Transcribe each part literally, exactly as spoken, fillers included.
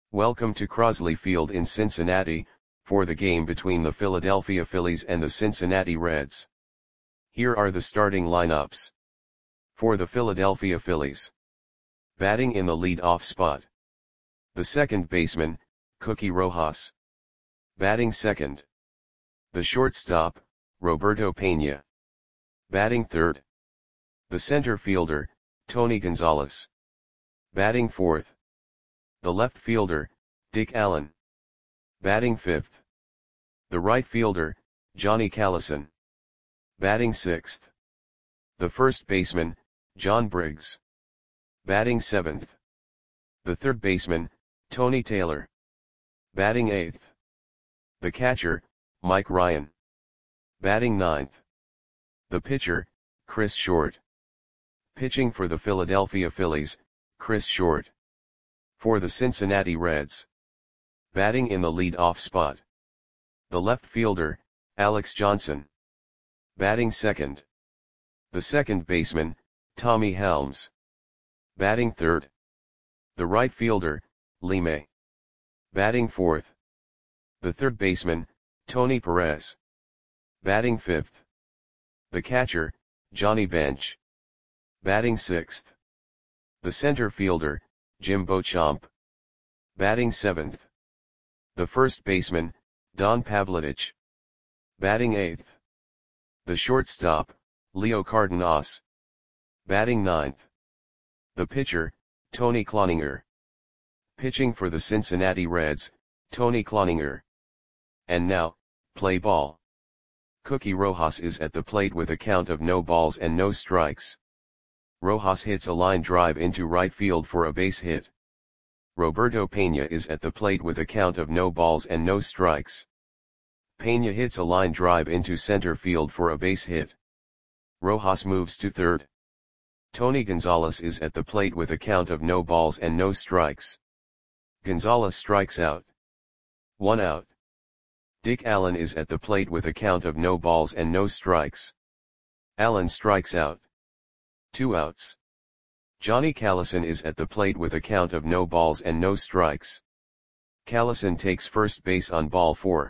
Welcome to Crosley Field in Cincinnati, for the game between the Philadelphia Phillies and the Cincinnati Reds. Here are the starting lineups. For the Philadelphia Phillies. Batting in the lead-off spot. The second baseman, Cookie Rojas. Batting second. The shortstop, Roberto Pena. Batting third. The center fielder, Tony Gonzalez. Batting fourth. The left fielder, Dick Allen. Batting fifth. The right fielder, Johnny Callison. Batting sixth. The first baseman, John Briggs. Batting seventh. The third baseman, Tony Taylor. Batting eighth. The catcher, Mike Ryan. Batting ninth. The pitcher, Chris Short. Pitching for the Philadelphia Phillies, Chris Short. For the Cincinnati Reds. Batting in the lead-off spot. The left fielder, Alex Johnson. Batting second. The second baseman, Tommy Helms. Batting third. The right fielder, Lee May. Batting fourth. The third baseman, Tony Perez. Batting fifth. The catcher, Johnny Bench. Batting sixth. The center fielder, Jim Beauchamp. Batting seventh. The first baseman, Don Pavlidich. Batting eighth. The shortstop, Leo Cardenas. Batting ninth. The pitcher, Tony Cloninger. Pitching for the Cincinnati Reds, Tony Cloninger. And now, play ball. Cookie Rojas is at the plate with a count of no balls and no strikes. Rojas hits a line drive into right field for a base hit. Roberto Pena is at the plate with a count of no balls and no strikes. Pena hits a line drive into center field for a base hit. Rojas moves to third. Tony Gonzalez is at the plate with a count of no balls and no strikes. Gonzalez strikes out. One out. Dick Allen is at the plate with a count of no balls and no strikes. Allen strikes out. Two outs. Johnny Callison is at the plate with a count of no balls and no strikes. Callison takes first base on ball four.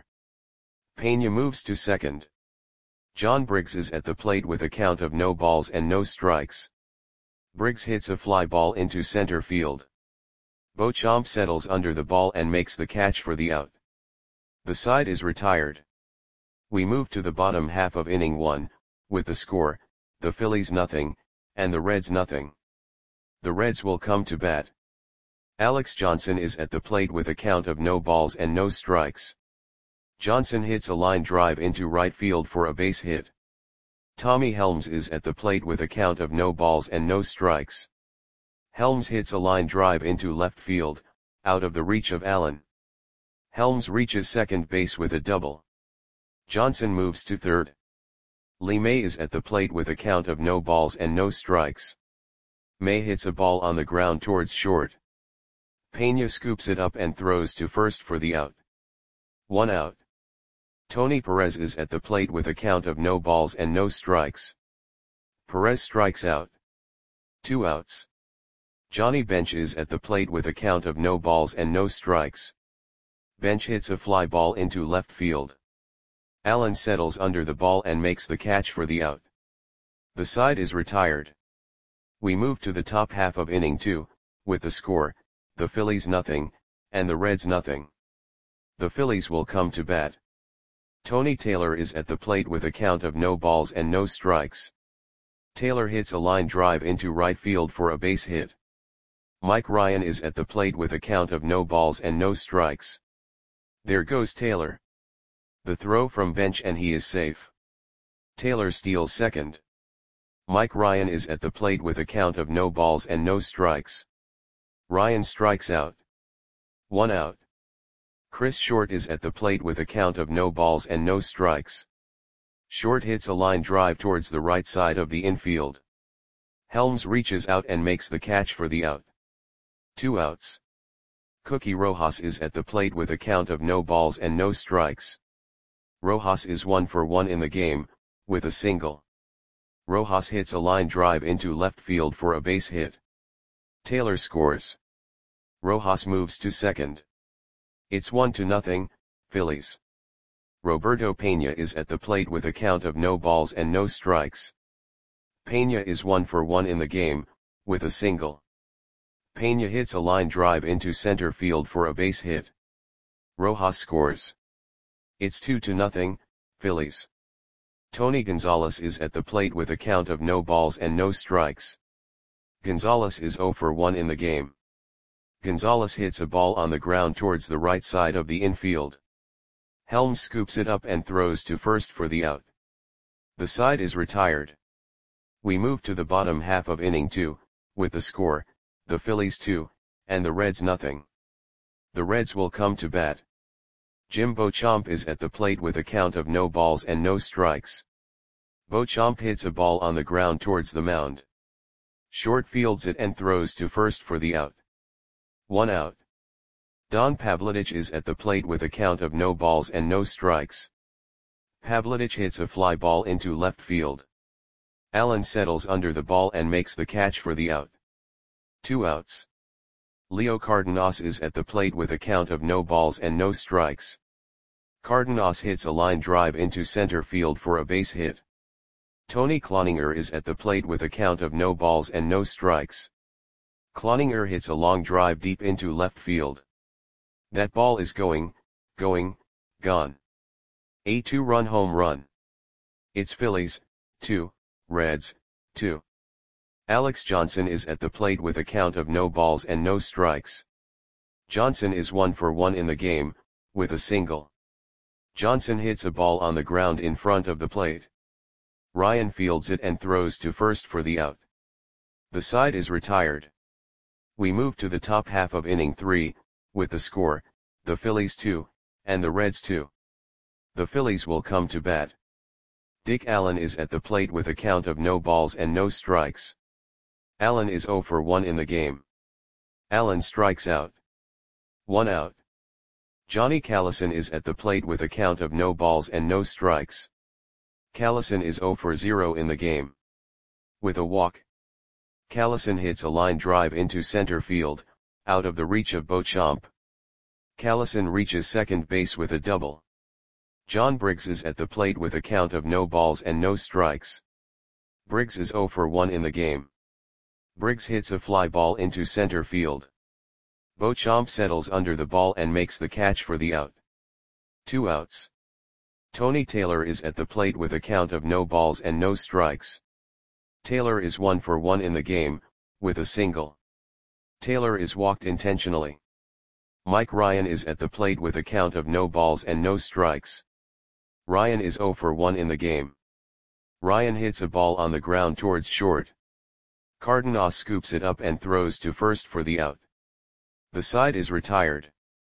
Pena moves to second. John Briggs is at the plate with a count of no balls and no strikes. Briggs hits a fly ball into center field. Beauchamp settles under the ball and makes the catch for the out. The side is retired. We move to the bottom half of inning one, with the score, the Phillies nothing, and the Reds nothing. The Reds will come to bat. Alex Johnson is at the plate with a count of no balls and no strikes. Johnson hits a line drive into right field for a base hit. Tommy Helms is at the plate with a count of no balls and no strikes. Helms hits a line drive into left field, out of the reach of Allen. Helms reaches second base with a double. Johnson moves to third. Lee May is at the plate with a count of no balls and no strikes. May hits a ball on the ground towards short. Pena scoops it up and throws to first for the out. One out. Tony Perez is at the plate with a count of no balls and no strikes. Perez strikes out. Two outs. Johnny Bench is at the plate with a count of no balls and no strikes. Bench hits a fly ball into left field. Allen settles under the ball and makes the catch for the out. The side is retired. We move to the top half of inning two, with the score, the Phillies nothing, and the Reds nothing. The Phillies will come to bat. Tony Taylor is at the plate with a count of no balls and no strikes. Taylor hits a line drive into right field for a base hit. Mike Ryan is at the plate with a count of no balls and no strikes. There goes Taylor. The throw from Bench and he is safe. Taylor steals second. Mike Ryan is at the plate with a count of no balls and no strikes. Ryan strikes out. One out. Chris Short is at the plate with a count of no balls and no strikes. Short hits a line drive towards the right side of the infield. Helms reaches out and makes the catch for the out. Two outs. Cookie Rojas is at the plate with a count of no balls and no strikes. Rojas is one for one in the game, with a single. Rojas hits a line drive into left field for a base hit. Taylor scores. Rojas moves to second. It's one to nothing, Phillies. Roberto Pena is at the plate with a count of no balls and no strikes. Pena is one for one in the game, with a single. Pena hits a line drive into center field for a base hit. Rojas scores. It's two to nothing, Phillies. Tony Gonzalez is at the plate with a count of no balls and no strikes. Gonzalez is zero for one in the game. Gonzalez hits a ball on the ground towards the right side of the infield. Helms scoops it up and throws to first for the out. The side is retired. We move to the bottom half of inning two, with the score, the Phillies two, and the Reds nothing. The Reds will come to bat. Jim Beauchamp is at the plate with a count of no balls and no strikes. Beauchamp hits a ball on the ground towards the mound. Short fields it and throws to first for the out. One out. Don Pavlidich is at the plate with a count of no balls and no strikes. Pavlidich hits a fly ball into left field. Allen settles under the ball and makes the catch for the out. Two outs. Leo Cardenas is at the plate with a count of no balls and no strikes. Cardenas hits a line drive into center field for a base hit. Tony Cloninger is at the plate with a count of no balls and no strikes. Cloninger hits a long drive deep into left field. That ball is going, going, gone. A two-run home run. It's Phillies, two, Reds, two. Alex Johnson is at the plate with a count of no balls and no strikes. Johnson is one for one in the game, with a single. Johnson hits a ball on the ground in front of the plate. Ryan fields it and throws to first for the out. The side is retired. We move to the top half of inning three, with the score, the Phillies two, and the Reds two. The Phillies will come to bat. Dick Allen is at the plate with a count of no balls and no strikes. Allen is zero for one in the game. Allen strikes out. One out. Johnny Callison is at the plate with a count of no balls and no strikes. Callison is zero for zero in the game. With a walk. Callison hits a line drive into center field, out of the reach of Beauchamp. Callison reaches second base with a double. John Briggs is at the plate with a count of no balls and no strikes. Briggs is zero for one in the game. Briggs hits a fly ball into center field. Beauchamp settles under the ball and makes the catch for the out. Two outs. Tony Taylor is at the plate with a count of no balls and no strikes. Taylor is one for one in the game, with a single. Taylor is walked intentionally. Mike Ryan is at the plate with a count of no balls and no strikes. Ryan is zero for one in the game. Ryan hits a ball on the ground towards short. Cardenas scoops it up and throws to first for the out. The side is retired.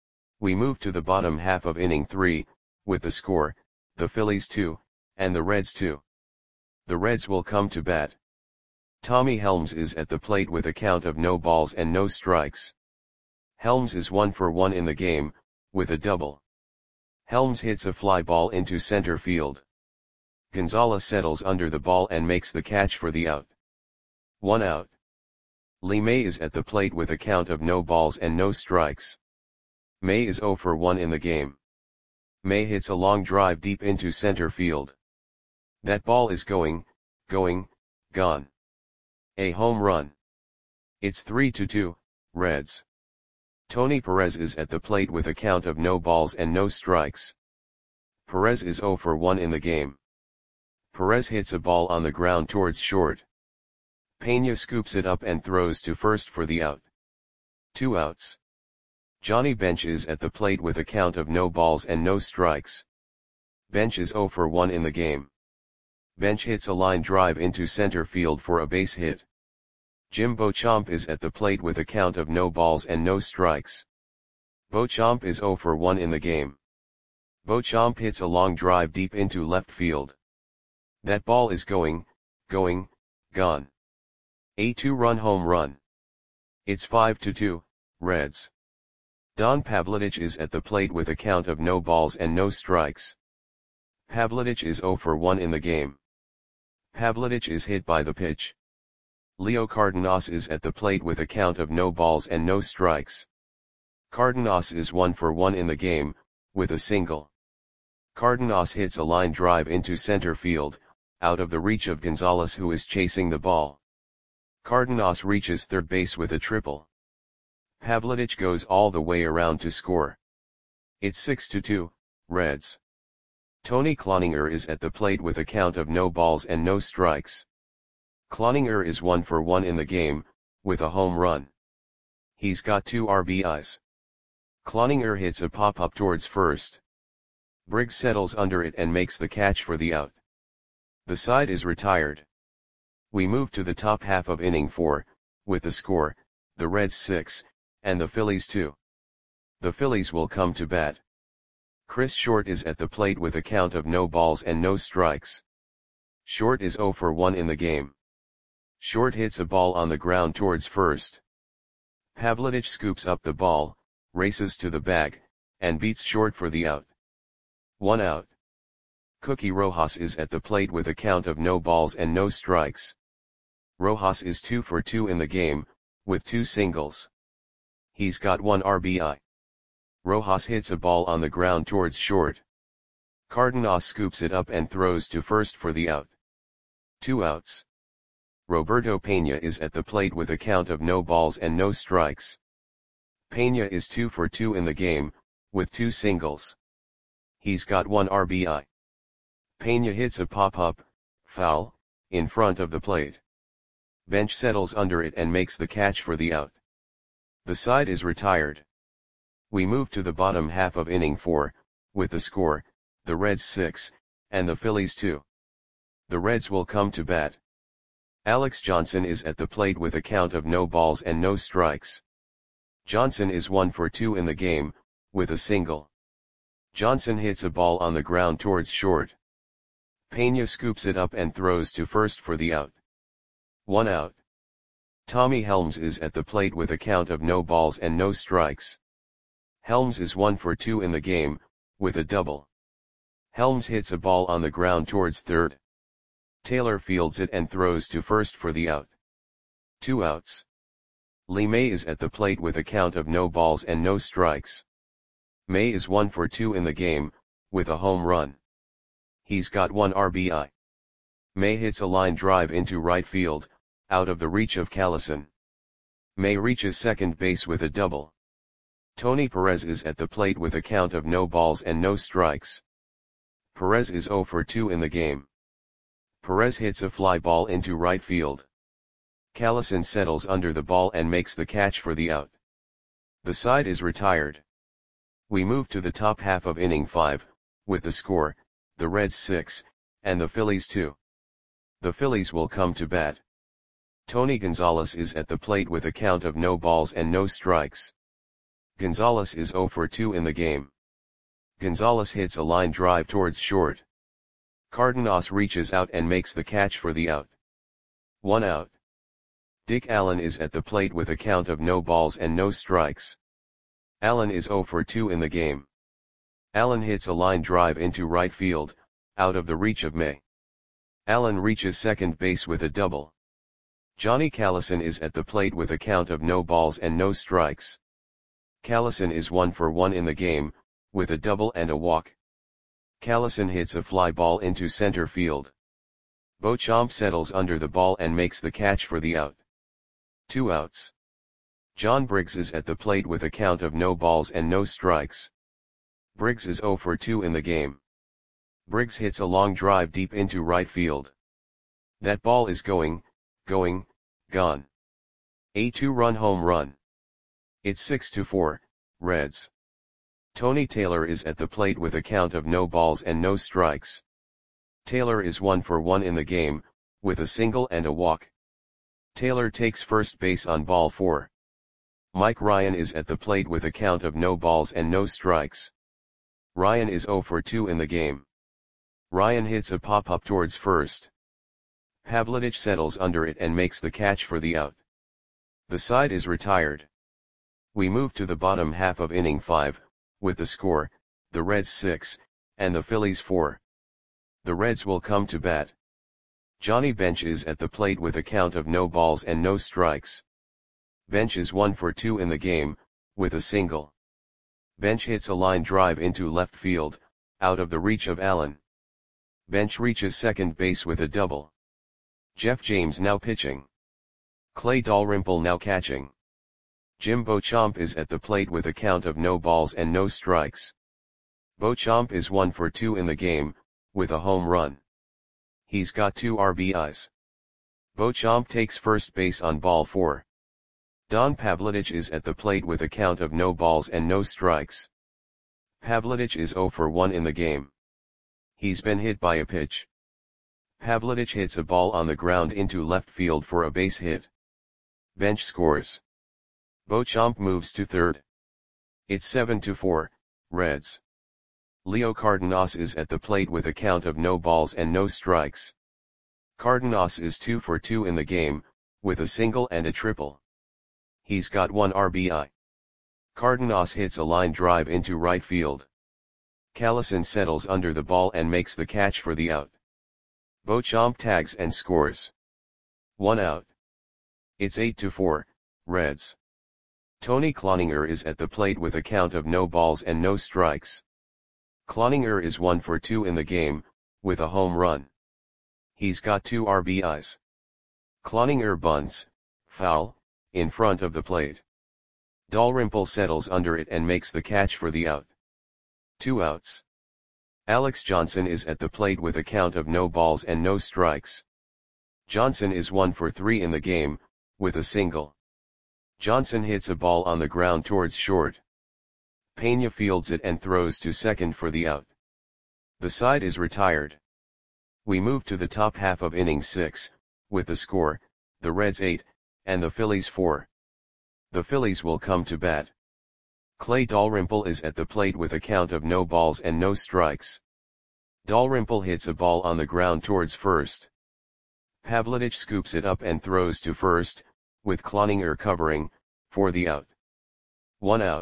We move to the bottom half of inning three, with the score, the Phillies two, and the Reds two. The Reds will come to bat. Tommy Helms is at the plate with a count of no balls and no strikes. Helms is one for one in the game, with a double. Helms hits a fly ball into center field. Gonzalez settles under the ball and makes the catch for the out. One out. Lee May is at the plate with a count of no balls and no strikes. May is zero for one in the game. May hits a long drive deep into center field. That ball is going, going, gone. A home run. It's three to two, Reds. Tony Perez is at the plate with a count of no balls and no strikes. Perez is zero for one in the game. Perez hits a ball on the ground towards short. Pena scoops it up and throws to first for the out. Two outs. Johnny Bench is at the plate with a count of no balls and no strikes. Bench is zero for one in the game. Bench hits a line drive into center field for a base hit. Jim Beauchamp is at the plate with a count of no balls and no strikes. Beauchamp is zero for one in the game. Beauchamp hits a long drive deep into left field. That ball is going, going, gone. A two-run home run. It's five to two, Reds. Don Pavlidich is at the plate with a count of no balls and no strikes. Pavlidich is zero for one in the game. Pavlidich is hit by the pitch. Leo Cardenas is at the plate with a count of no balls and no strikes. Cardenas is one for one in the game, with a single. Cardenas hits a line drive into center field, out of the reach of Gonzalez, who is chasing the ball. Cardenas reaches third base with a triple. Pavlidich goes all the way around to score. It's six to two, Reds. Tony Cloninger is at the plate with a count of no balls and no strikes. Cloninger is one for one in the game, with a home run. He's got two R B Is. Cloninger hits a pop-up towards first. Briggs settles under it and makes the catch for the out. The side is retired. We move to the top half of inning four, with the score, the Reds six, and the Phillies two. The Phillies will come to bat. Chris Short is at the plate with a count of no balls and no strikes. Short is zero for one in the game. Short hits a ball on the ground towards first. Pavlidich scoops up the ball, races to the bag, and beats Short for the out. One out. Cookie Rojas is at the plate with a count of no balls and no strikes. Rojas is two for two in the game, with two singles. He's got one R B I. Rojas hits a ball on the ground towards Short. Cardenas scoops it up and throws to first for the out. Two outs. Roberto Peña is at the plate with a count of no balls and no strikes. Peña is two for two in the game, with two singles. He's got one R B I. Peña hits a pop-up, foul, in front of the plate. Bench settles under it and makes the catch for the out. The side is retired. We move to the bottom half of inning four, with the score, the Reds six, and the Phillies two. The Reds will come to bat. Alex Johnson is at the plate with a count of no balls and no strikes. Johnson is one for two in the game, with a single. Johnson hits a ball on the ground towards Short. Peña scoops it up and throws to first for the out. One out. Tommy Helms is at the plate with a count of no balls and no strikes. Helms is one for two in the game, with a double. Helms hits a ball on the ground towards third. Taylor fields it and throws to first for the out. Two outs. Lee May is at the plate with a count of no balls and no strikes. May is one for two in the game, with a home run. He's got one R B I. May hits a line drive into right field, out of the reach of Callison. May reaches second base with a double. Tony Perez is at the plate with a count of no balls and no strikes. Perez is zero for two in the game. Perez hits a fly ball into right field. Callison settles under the ball and makes the catch for the out. The side is retired. We move to the top half of inning five, with the score, the Reds six, and the Phillies two. The Phillies will come to bat. Tony Gonzalez is at the plate with a count of no balls and no strikes. Gonzalez is zero for two in the game. Gonzalez hits a line drive towards Short. Cardenas reaches out and makes the catch for the out. One out. Dick Allen is at the plate with a count of no balls and no strikes. Allen is zero for two in the game. Allen hits a line drive into right field, out of the reach of May. Allen reaches second base with a double. Johnny Callison is at the plate with a count of no balls and no strikes. Callison is one for one in the game, with a double and a walk. Callison hits a fly ball into center field. Beauchamp settles under the ball and makes the catch for the out. Two outs. John Briggs is at the plate with a count of no balls and no strikes. Briggs is zero for two in the game. Briggs hits a long drive deep into right field. That ball is going, going, gone. A two-run home run. It's six to four, Reds. Tony Taylor is at the plate with a count of no balls and no strikes. Taylor is one for one in the game, with a single and a walk. Taylor takes first base on ball four. Mike Ryan is at the plate with a count of no balls and no strikes. Ryan is zero for two in the game. Ryan hits a pop-up towards first. Pavlidich settles under it and makes the catch for the out. The side is retired. We move to the bottom half of inning five, with the score, the Reds six, and the Phillies four. The Reds will come to bat. Johnny Bench is at the plate with a count of no balls and no strikes. Bench is one for two in the game, with a single. Bench hits a line drive into left field, out of the reach of Allen. Bench reaches second base with a double. Jeff James now pitching. Clay Dalrymple now catching. Jim Beauchamp is at the plate with a count of no balls and no strikes. Beauchamp is one for two in the game, with a home run. He's got two R B Is. Beauchamp takes first base on ball four. Don Pavlidich is at the plate with a count of no balls and no strikes. Pavlidich is zero for one in the game. He's been hit by a pitch. Pavlidich hits a ball on the ground into left field for a base hit. Bench scores. Beauchamp moves to third. It's seven to four, Reds. Leo Cardenas is at the plate with a count of no balls and no strikes. Cardenas is two for two in the game, with a single and a triple. He's got one R B I. Cardenas hits a line drive into right field. Callison settles under the ball and makes the catch for the out. Beauchamp tags and scores. One out. It's eight to four, Reds. Tony Cloninger is at the plate with a count of no balls and no strikes. Cloninger is one for two in the game, with a home run. He's got two R B Is. Cloninger bunts, foul, in front of the plate. Dalrymple settles under it and makes the catch for the out. Two outs. Alex Johnson is at the plate with a count of no balls and no strikes. Johnson is one for three in the game, with a single. Johnson hits a ball on the ground towards short. Pena fields it and throws to second for the out. The side is retired. We move to the top half of inning six, with the score, the Reds eight, and the Phillies four. The Phillies will come to bat. Clay Dalrymple is at the plate with a count of no balls and no strikes. Dalrymple hits a ball on the ground towards first. Pavlidich scoops it up and throws to first, with Cloninger covering, for the out. One out.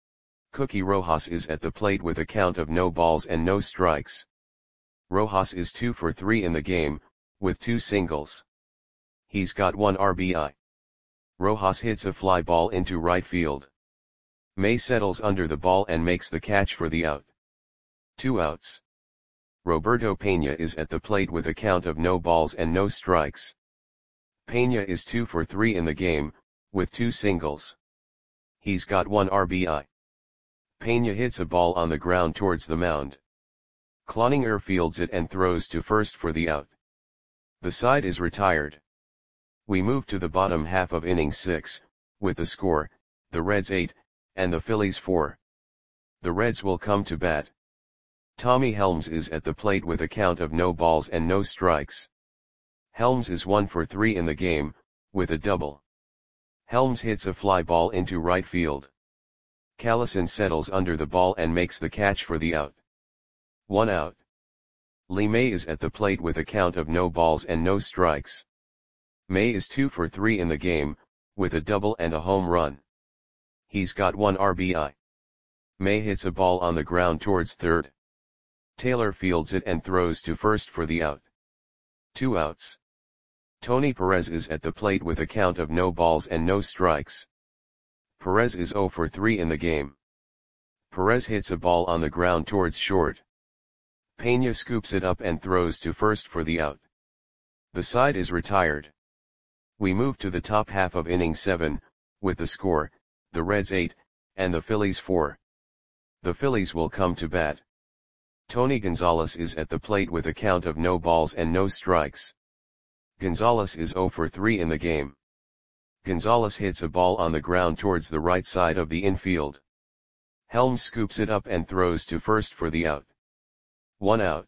Cookie Rojas is at the plate with a count of no balls and no strikes. Rojas is two for three in the game, with two singles. He's got one R B I. Rojas hits a fly ball into right field. May settles under the ball and makes the catch for the out. Two outs. Roberto Pena is at the plate with a count of no balls and no strikes. Pena is two for three in the game, with two singles. He's got one R B I. Pena hits a ball on the ground towards the mound. Cloninger fields it and throws to first for the out. The side is retired. We move to the bottom half of inning six, with the score, the Reds eight, and the Phillies four. The Reds will come to bat. Tommy Helms is at the plate with a count of no balls and no strikes. Helms is one for three in the game, with a double. Helms hits a fly ball into right field. Callison settles under the ball and makes the catch for the out. One out. Lee May is at the plate with a count of no balls and no strikes. May is two for three in the game, with a double and a home run. He's got one R B I. May hits a ball on the ground towards third. Taylor fields it and throws to first for the out. Two outs. Tony Perez is at the plate with a count of no balls and no strikes. Perez is zero for three in the game. Perez hits a ball on the ground towards short. Pena scoops it up and throws to first for the out. The side is retired. We move to the top half of inning seven, with the score, the Reds eight, and the Phillies four. The Phillies will come to bat. Tony Gonzalez is at the plate with a count of no balls and no strikes. Gonzalez is zero for three in the game. Gonzalez hits a ball on the ground towards the right side of the infield. Helms scoops it up and throws to first for the out. One out.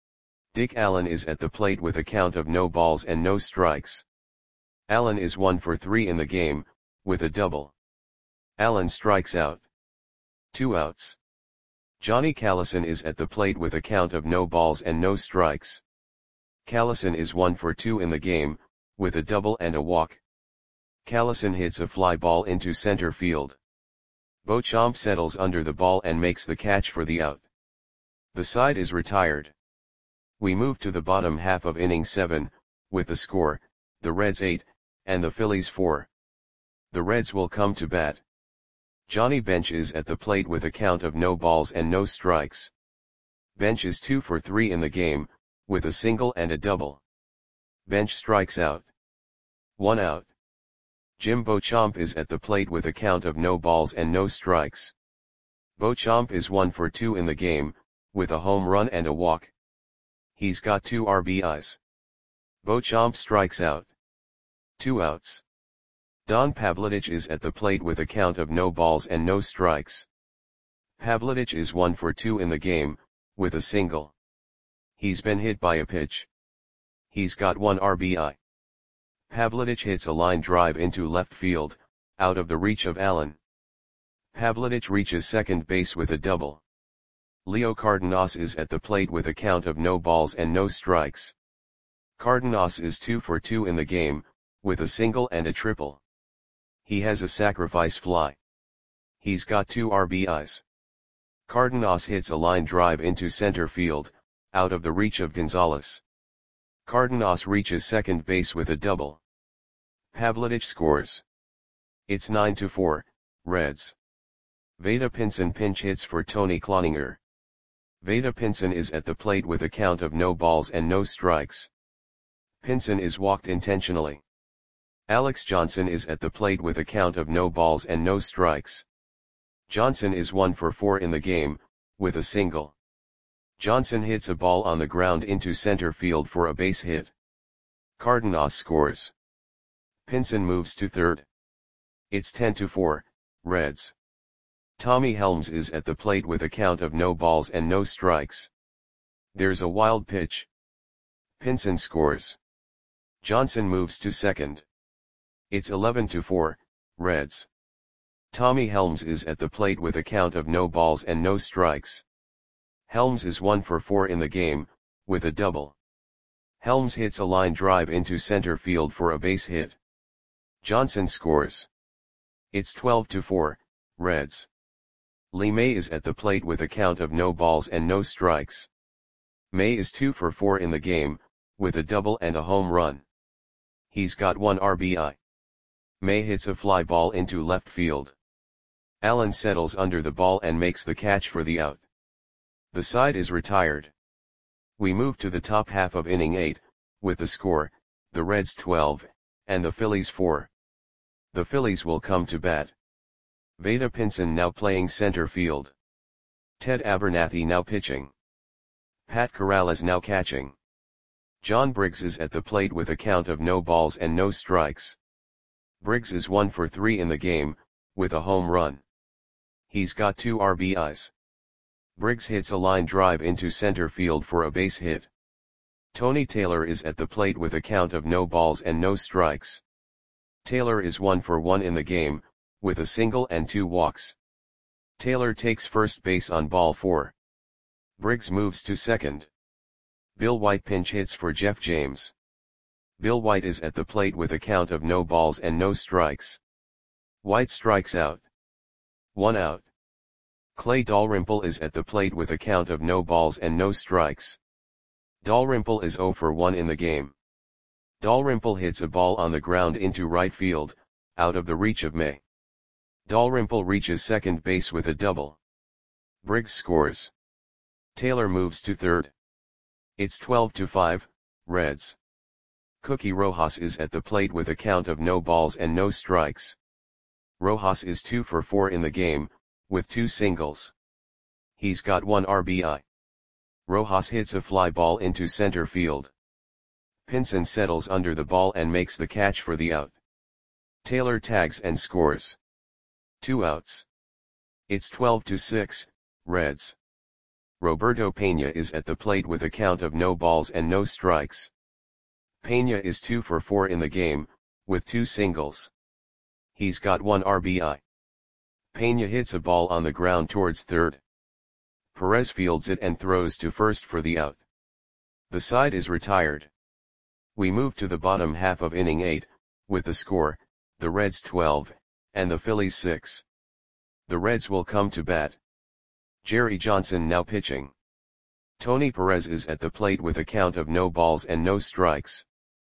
Dick Allen is at the plate with a count of no balls and no strikes. Allen is one for three in the game, with a double. Allen strikes out. Two outs. Johnny Callison is at the plate with a count of no balls and no strikes. Callison is one for two in the game, with a double and a walk. Callison hits a fly ball into center field. Beauchamp settles under the ball and makes the catch for the out. The side is retired. We move to the bottom half of inning seven, with the score, the Reds eight, and the Phillies four. The Reds will come to bat. Johnny Bench is at the plate with a count of no balls and no strikes. Bench is two for three in the game, with a single and a double. Bench strikes out. One out. Jim Beauchamp is at the plate with a count of no balls and no strikes. Beauchamp is one for two in the game, with a home run and a walk. He's got two R B Is. Beauchamp strikes out. Two outs. Don Pavlidich is at the plate with a count of no balls and no strikes. Pavlidich is one for two in the game, with a single. He's been hit by a pitch. He's got one R B I. Pavlidich hits a line drive into left field, out of the reach of Allen. Pavlidich reaches second base with a double. Leo Cardenas is at the plate with a count of no balls and no strikes. Cardenas is two for two in the game, with a single and a triple. He has a sacrifice fly. He's got two R B Is. Cardenas hits a line drive into center field, out of the reach of Gonzalez. Cardenas reaches second base with a double. Pavlidich scores. It's nine to four, Reds. Vada Pinson pinch hits for Tony Cloninger. Vada Pinson is at the plate with a count of no balls and no strikes. Pinson is walked intentionally. Alex Johnson is at the plate with a count of no balls and no strikes. Johnson is one for four in the game, with a single. Johnson hits a ball on the ground into center field for a base hit. Cardenas scores. Pinson moves to third. It's ten to four, Reds. Tommy Helms is at the plate with a count of no balls and no strikes. There's a wild pitch. Pinson scores. Johnson moves to second. It's eleven to four, Reds. Tommy Helms is at the plate with a count of no balls and no strikes. Helms is one for four in the game, with a double. Helms hits a line drive into center field for a base hit. Johnson scores. It's twelve to four, Reds. Lee May is at the plate with a count of no balls and no strikes. May is two for four in the game, with a double and a home run. He's got one R B I. May hits a fly ball into left field. Allen settles under the ball and makes the catch for the out. The side is retired. We move to the top half of inning eight, with the score, the Reds twelve, and the Phillies four. The Phillies will come to bat. Vada Pinson now playing center field. Ted Abernathy now pitching. Pat Corrales now catching. John Briggs is at the plate with a count of no balls and no strikes. Briggs is one for three in the game, with a home run. He's got two R B Is. Briggs hits a line drive into center field for a base hit. Tony Taylor is at the plate with a count of no balls and no strikes. Taylor is one for one in the game, with a single and two walks. Taylor takes first base on ball four. Briggs moves to second. Bill White pinch hits for Jeff James. Bill White is at the plate with a count of no balls and no strikes. White strikes out. One out. Clay Dalrymple is at the plate with a count of no balls and no strikes. Dalrymple is zero for one in the game. Dalrymple hits a ball on the ground into right field, out of the reach of May. Dalrymple reaches second base with a double. Briggs scores. Taylor moves to third. It's twelve to five, Reds. Cookie Rojas is at the plate with a count of no balls and no strikes. Rojas is two for four in the game, with two singles. He's got one R B I. Rojas hits a fly ball into center field. Pinson settles under the ball and makes the catch for the out. Taylor tags and scores. Two outs. It's twelve to six, Reds. Roberto Pena is at the plate with a count of no balls and no strikes. Pena is two for four in the game, with two singles. He's got one R B I. Pena hits a ball on the ground towards third. Perez fields it and throws to first for the out. The side is retired. We move to the bottom half of inning eight, with the score, the Reds twelve, and the Phillies six. The Reds will come to bat. Jerry Johnson now pitching. Tony Perez is at the plate with a count of no balls and no strikes.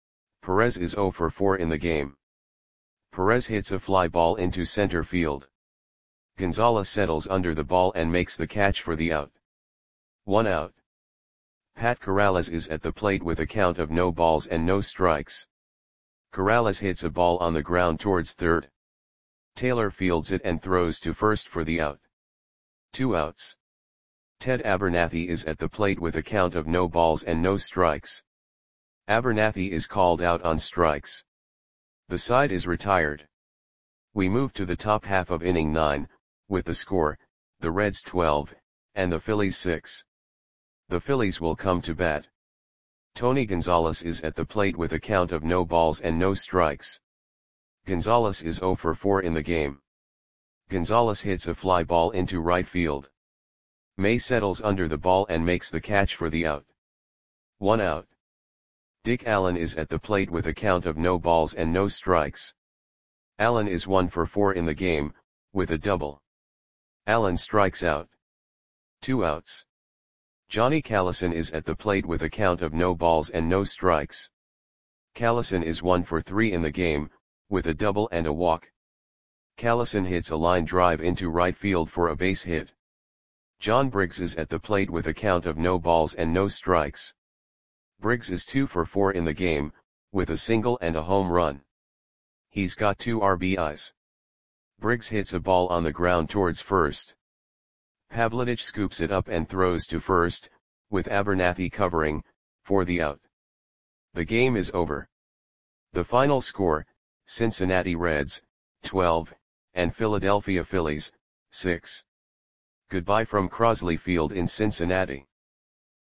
Perez is zero for four in the game. Perez hits a fly ball into center field. Gonzalez settles under the ball and makes the catch for the out. One out. Pat Corrales is at the plate with a count of no balls and no strikes. Corrales hits a ball on the ground towards third. Taylor fields it and throws to first for the out. Two outs. Ted Abernathy is at the plate with a count of no balls and no strikes. Abernathy is called out on strikes. The side is retired. We move to the top half of inning nine, with the score, the Reds twelve, and the Phillies six. The Phillies will come to bat. Tony Gonzalez is at the plate with a count of no balls and no strikes. Gonzalez is zero for four in the game. Gonzalez hits a fly ball into right field. May settles under the ball and makes the catch for the out. One out. Dick Allen is at the plate with a count of no balls and no strikes. Allen is one for four in the game, with a double. Allen strikes out. Two outs. Johnny Callison is at the plate with a count of no balls and no strikes. Callison is one for three in the game, with a double and a walk. Callison hits a line drive into right field for a base hit. John Briggs is at the plate with a count of no balls and no strikes. Briggs is two for four in the game, with a single and a home run. He's got two R B Is. Briggs hits a ball on the ground towards first. Pavlidich scoops it up and throws to first, with Abernathy covering, for the out. The game is over. The final score, Cincinnati Reds, twelve, and Philadelphia Phillies, six. Goodbye from Crosley Field in Cincinnati.